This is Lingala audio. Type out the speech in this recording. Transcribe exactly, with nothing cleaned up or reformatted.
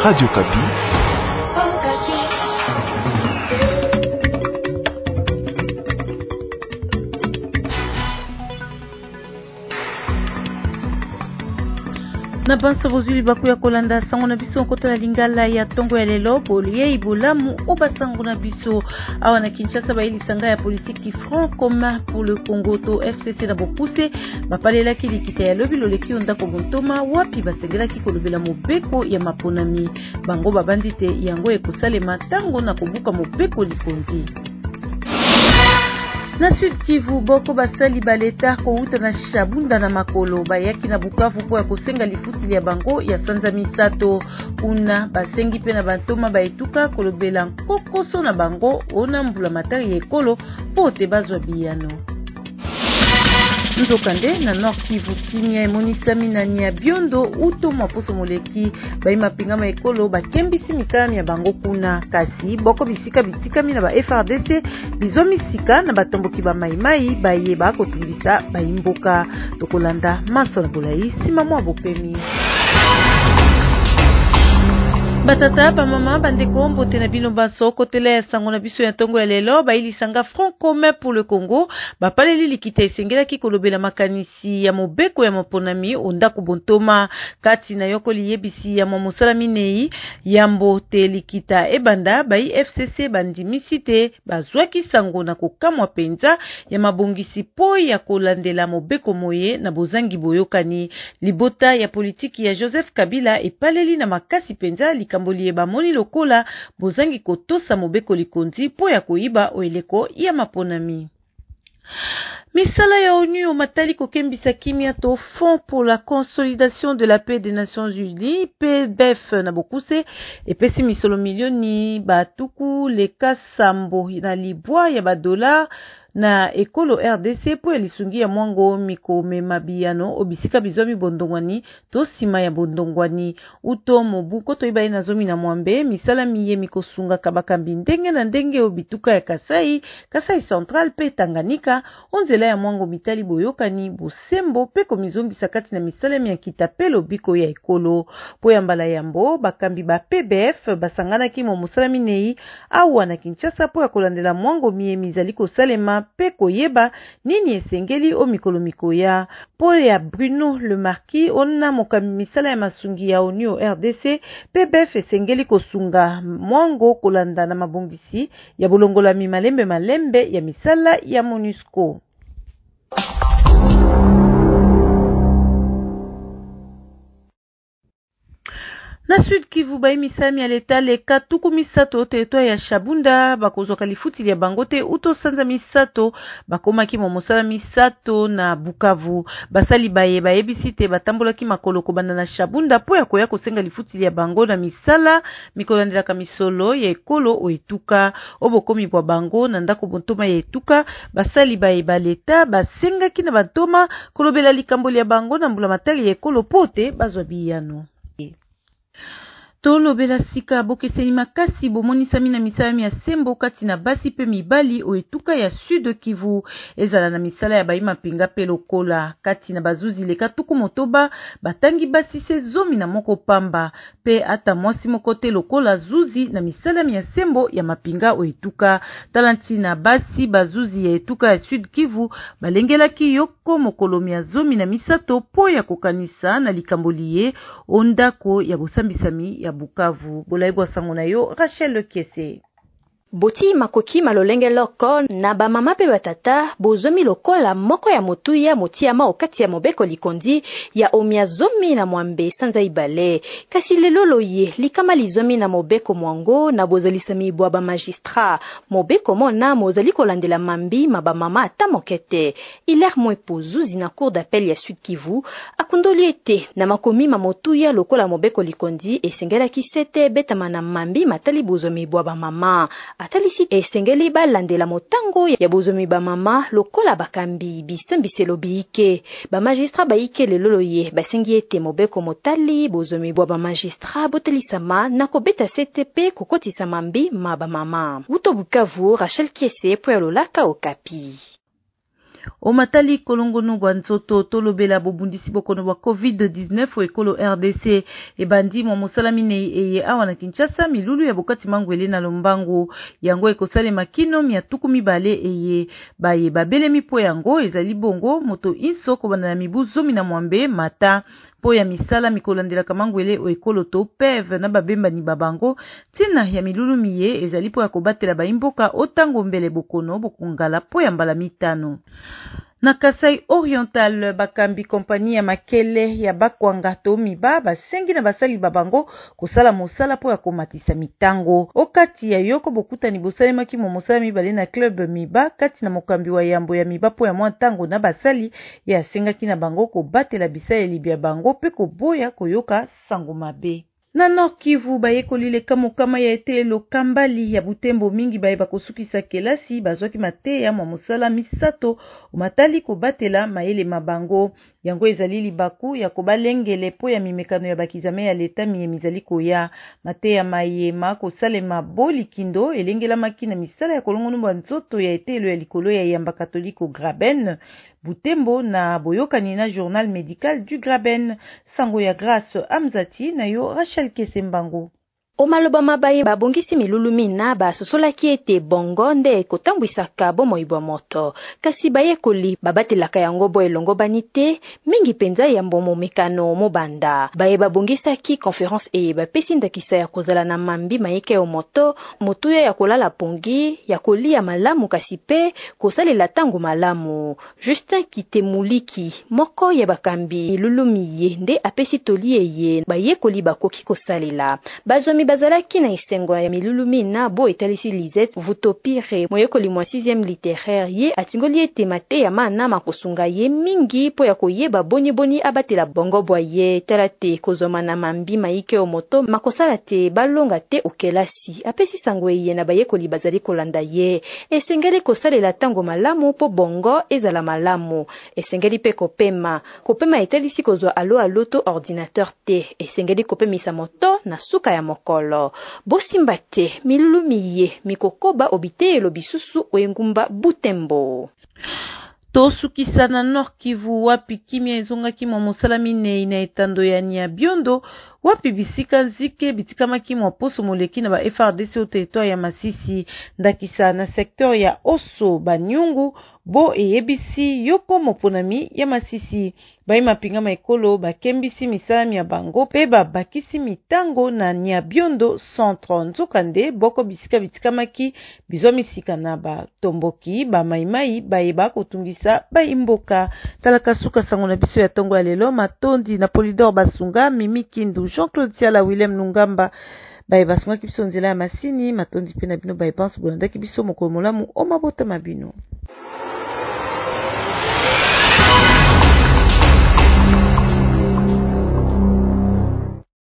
Radio Kapi. Na bansa bozuli baku ya kolanda sango na biso kota la lingala ya tongo ya lelo bolie ibolamu obasango na biso awa na Kinshasa baili sanga ya politique Front commun pour le Congo to F C C na bopuse bapalela ki likita ya lobi loleki onda ko bontoma wapi basengela ki kolobela mobeko ya maponami bango babandite yango ekosalema tango na kobuka mobeko likonzi. Na Sud Kivu boko basali baleta ko uta na Shabunda na Makolo bayaki na Bukavu po ya kosenga lifuti ya bango ya sanza misato kuna basengi pe na bantoma baetuka kolobela kokoso na bango ona mbula matari ekolo po te bazwa biyano. Nzokande na Nord Kivu kimia emonisami na nia biondo uto mwaposo moleki baima pingama ekolo bakembisi mikami ya bango kuna kasi boko bisika bitikami na ba F R D C bizomi sika na batomboki ba maimai baye ba kotundisa baimboka tokolanda maso na bolai sima mwa bopemi. Batata pa mama bandeko mbote na bino baso kotela ya sango na biso ya tongo ya lelo baili sanga Front commun pour le Congo bapaleli likita esengela ki kolobela makanisi ya mobeko ya maponami onda kubontoma kati na yoko liyebisi ya momosala minei yambo te likita ebanda bai F C C bandimisi te bazwaki sango na kokamwa penza ya mabongisi po ya kolandela mobeko moye na bozangi boyokani libota ya politiki ya Joseph Kabila epaleli na makasi penza kamboli bamoni lokola bozangi kotosa mobeko likonzi po ya koiba oeleko ya maponami. Misala ya ONU matali kokembisa kimia to Fonds pour la consolidation de la paix des Nations Unies P B F na bokuse epesi misolo milioni batuku leka sambo na libwa ya badola na ekolo R D C po ya lisungi ya mwango mikome mabiano obisika bizomi bondongwani to sima ya bondongwani uto mobuko to ibai na zomi na mwambe misala miye mikosunga kabakambi ndenge na ndenge obituka ya Kasai Kasai Central pe Tanganyika onzela ya mwango mitali boyokani bosembo pe komizongi sakati na misala mi ya kitapelo biko ya ekolo po ya mbala yambo bakambi ba P B F basangana ki mo musala minei awa na Kinshasa po ya kolandela mwango miye mizali kosalema pe koyeba nini esengeli o mikolo mikoya po ya Bruno Le Marquis onna mokami misala ya masungi ya ONU R D C P B F esengeli kosunga mwango kolanda na mabongisi ya bolongola mi malembe malembe ya misala ya MONUSCO. Na Sud Kivu bai misami ya leta leka tuku misato teritware ya Shabunda bakozwa kalifuti ya bangote uto sanza misato bakomaki momosala misato na Bukavu basali baye bayebisite batambolaki makolo kobanda na Shabunda po ya koya kosenga lifuti ya bango na misala mikolandela ka misolo ya ekolo oetuka obokomi bwa bango na ndako bontoma ya etuka basali baye baleta basengaki na bantoma kolobela likamboli ya bango na mbula matari ya ekolo pote bazwa biyano. Tolo bela sika bokeseni makasi bomonisami na misala ya sembo kati na basi pe mibali oetuka ya Sud Kivu ezala na misala ya baima pinga pe lokola kati na bazuzi leka tuku motoba batangi basi se zomi na moko pamba pe ata mwasi mokote lokola zuzi na misala ya sembo ya mapinga oetuka talanti na basi bazuzi ya etuka ya Sud Kivu balengelaki yoko mokolomi ya zomi na misato po ya kokanisa na likamboliye ondako ya bosambisami ya Bukavu. Bolaibwa sango na yo Rachel Kiese. Boti makoki malolenge loko na ba mama pe batata bozomi lokola moko ya motuya motiama okati ya mobeko likondi ya omia zomi na mwambe sanza ibale kasi lelolo ye likama lizomi na mobeko mwango na bozalisami bwa ba magistrat mobeko mona mozali kolandela mambi maba mama ata mokete iler mwepo zuzi na cour d'appel ya Sud Kivu akundoli ete na makomi mamotuya lokola mobeko likondi esengela kisete betama na mambi matali bozomi bwa ba mama atalisi esengeli balandela motango ya bozomi ba mama lokola bakambi bisembiselo biike ba magistrat baike lelolo ye basengi ete mobeko motali bozomi bwa ba magistrat botelisama na kobeta C T P kokotisa mambi ma ba mama. Uto Bukavu, Rachel Kiese po ya lolaka Okapi. Omatali kolongono bwa nzoto tolobela bobundisi bokono bwa covid dix-neuf o ekolo R D C ebandi mwa mosala minei eye awa na Kinshasa milulu ya bokati mangwele na lombangu yango ekosalema kino mia tuku mibale eye baye babelemi po yango ezali bongo moto inso kobanda na mibu zomi na mwambe mata po ya misala mikolandelaka mangwele o ekolo to P E V na babembani babango tina ya milulu miye ezali po ya kobatela baimboka otango mbele bokono bokongala po ya mbala mitano. Na Kasai Oriental bakambi kompani ya makele ya bakwanga to miba basengi na basali babango kosala mosala po ya komatisa mitango okati ya yoko bokutani bosalemaki mo mosala mibale na club miba kati na mokambi wa yambo ya miba po ya mwa ntango na basali ya sengaki na bango kobatela bisaeli bya bango pe koboya koyoka sango mabe. Na Nord Kivu bayekoli kamokama ya etelo kambali ya Butembo mingi baye bakosukisa kelasi bazwaki mateya mwa mosala misato omatali kobatela mayele mabango yango ezali libaku ya kobalengele po ya mimekano ya bakizame ya leta miye mizali koya mateya mayema kosalema bolikindo elengelamaki na misala ya kolongono bwa nzoto ya etelo ya likolo ya yamba katoliko Graben Butembo na boyokani na journal médical du Graben sango ya Grace Amzati na yo Rachel Kesembango. Omaloba mabaye babongisi milulu mina basosolaki ete bongo nde ekotambwisaka bomoi bwa moto kasi bayekoli babatelaka yango bo elongo banite mingi penza ya mbomo mekano mobanda baye babongisaki conference e bapesi ndakisa ya kozala na mambi mayeke ya moto motuya ya kolala pongi ya kolia malamu kasi pe kosalela tango malamu. Justin Kitemuliki moko ya bakambi milulu miye nde apesi tolie ye bayekoli bakoki kosalela bazomi bazalaki na isengo ya milulu mina bo etalisi Lisette Vutopire moyekoli mwa sixième littéraire ye atingoli ete mate ya mana makosunga ye mingi po ya koyeba boni boni abatela bongo bwa ye tala te kozoma na mambi maike o moto makosala te balonga te okelasi apesi sango ye na bayekoli bazali kolanda ye esengeli kosalela tango malamu po bongo ezala malamu esengeli pe kopema kopema etalisi kozwa alo alo to ordinateur te esengeli kopemisa moto na suka ya moko bosimba te milulu miye mikokoba obiteelo bisusu oengumba Butembo. Tosukisa na Nord Kivu wapi kimia ezongaki mwa mosala minei na etando ya Nyabiondo wapi bisika nzike bitikamaki mwa poso moleki na ba F R D C au territoire ya Masisi ndakisa na secteur ya Oso Banyungu bo eyebisi yoko moponami ya Masisi bai mapinga maekolo bakembisi misalami ya bango pe babakisi mitango na Nyabiondo centre nzokande boko bisika bitikamaki bizwa misika na ba tomboki ba maimai bayeba kotungisa ba imboka talaka suka sango na biso ya tongo ya lelo matondi na Polydor Basunga Mimi Kindu Jean-Claude Tiala Willem Nungamba baye basungaki biso nzela ya masini matondi pe na bino baye panso bonandaki biso mokolo molamu o mabota mabino.